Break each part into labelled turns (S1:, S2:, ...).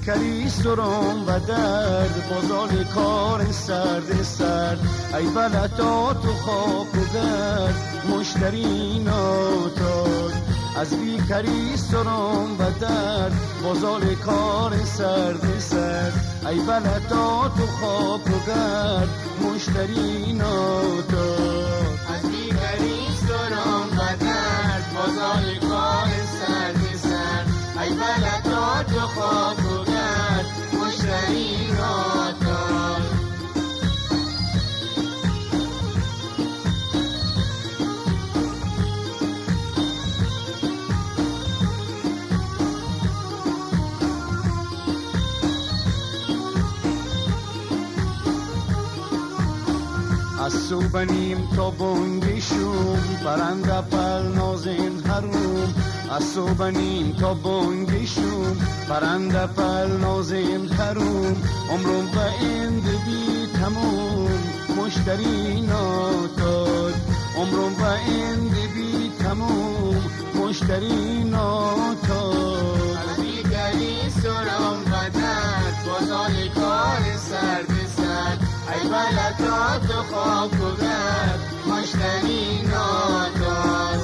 S1: بیکری سرم و درد، بازار کار سرد سرد، ای بلدات و خاک و گرد، مشتری ناتاد. از بیکری سرم و درد، بازار کار سرد سرد، ای بلدات و خاک و گرد، مشتری ناتاد.
S2: از بیکری سرم و درد، بازار کار سرد سرد، ای بلدات و خاک و گرد، مشتری ناتاد.
S1: از صوبنیم تا بنگشوم، پرنده پر نازن هروم. از صوبنیم تا بنگشوم، پرنده پر نازن هروم. عمرم به اند بی تموم، مشتری ناتاد. عمرم به اند بی تموم، مشتری ناتاد.
S2: از بیکری سرم و درد، بازار کار سرد سرد، ای بلدات و خاک و گرد، مشتری ناتاد.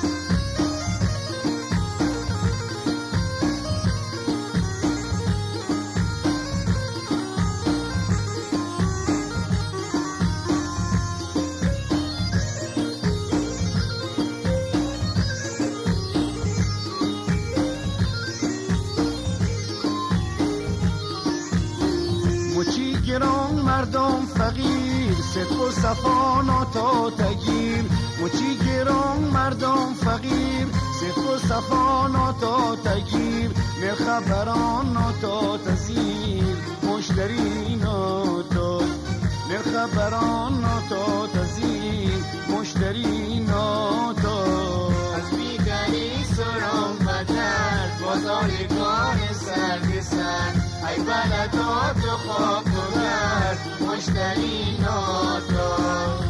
S1: مچی گران مردم فقیر، صدق و صفا ناتا تگیر. مچی گران مردم فقیر، صدق و صفا ناتا تگیر. مرخبران ناتا تزیر، مشتری ناتاد. مرخبران ناتا تزیر، مشتری ناتاد.
S2: از بیکری سرم و درد، بازار کار سرد سرد، ای بلدات و خاک و گرد، مشتری ناتاد.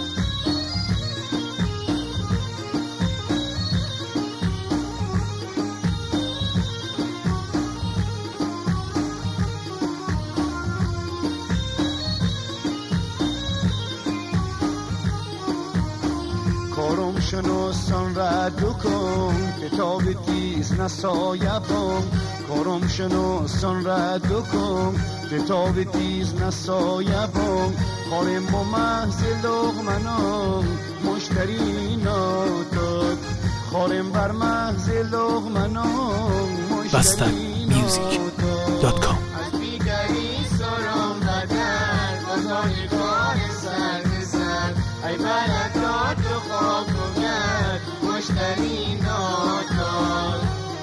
S1: کارم شناسان رد کن، کتاب تیز نسایبان. کارم شناسان رد کن، کتاب تیز نسایبان. کارم با محض لغمنان، مشتری ناتاد. کارم بر محض لغمنان، مشتری
S3: BastardMusic.com.
S2: از بیکری سرم و درد، بازار کار سرد سرد، ای بلدات و خاک و گرد، مشتری ناتاد.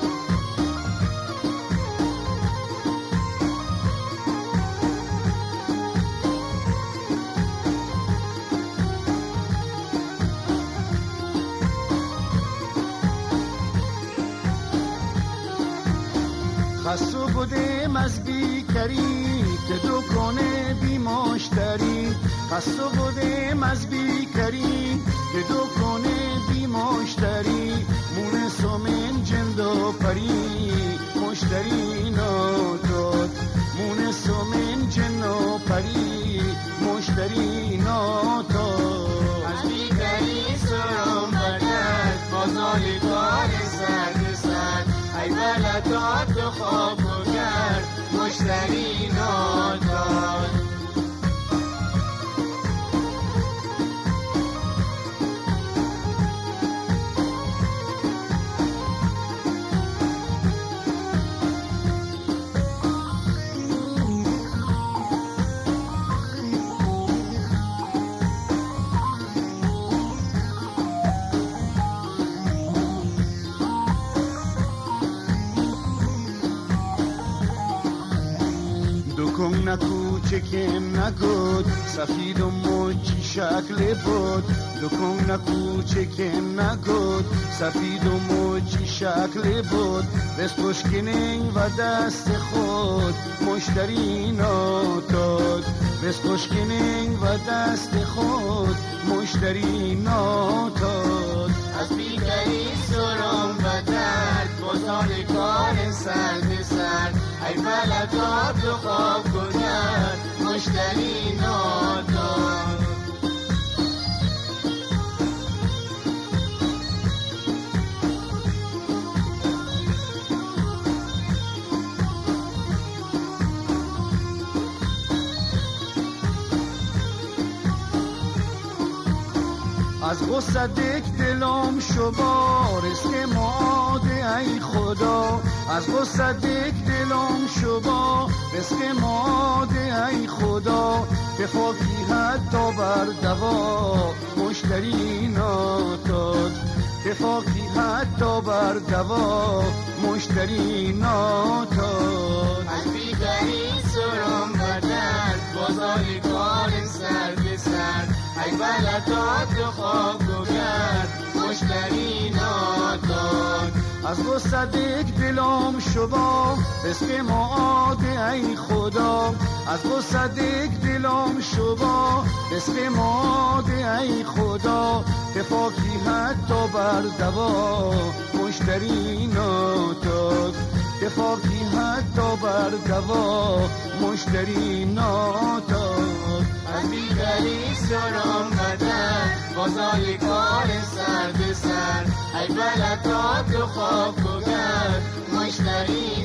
S1: خسته بودم از بیکری، که دکانه بی مشتری. خسته بودم از بیکری، که دکانه بی مشتری. مونسو من جند و پری، مشتری ناتاد. مونسو من جند و پری، مشتری ناتاد.
S2: از بیکری سرم و درد، بازار کار سرد سرد، ای بلدات و خاک و گرد، مشتری ناتاد.
S1: دکم نکو چکم نگود، سفید و موچی شکل بود. دکم نکو چکم نگود، سفید و موچی شکل بود. بس پشکنین و دست خود، مشتری ناتاد. بس پشکنین و دست خود، مشتری ناتاد.
S2: از بیکری سرم و درد، بازار کار سرد سرد، ای بلدات و خاک و گرد مشتری نادان.
S1: از غصه دک دلم شبار اسک ماده ای خدا، از غصه دک دلم شبار اسک ماده ای خدا، تفاکی حتی بر دوا مشتری ناتاد، تفاکی حتی بر دوا مشتری ناتاد.
S2: از بیگری سرم بدن بازاری کار سر به سر، ای بلدات و خاک و گرد مشتری نادان.
S1: از غصه دک دلم شبا اسم ماده ای خدا، از غصه دک دلم شبا اسم ماده ای خدا، تفاکی حتی بر دوا مشتری ناتاد، تفاکی حتی بر دوا مشتری ناتاد.
S2: از بیگری سرم بدن بازاری کار سر به سر، ای بلدات و خاک و گرد مشتری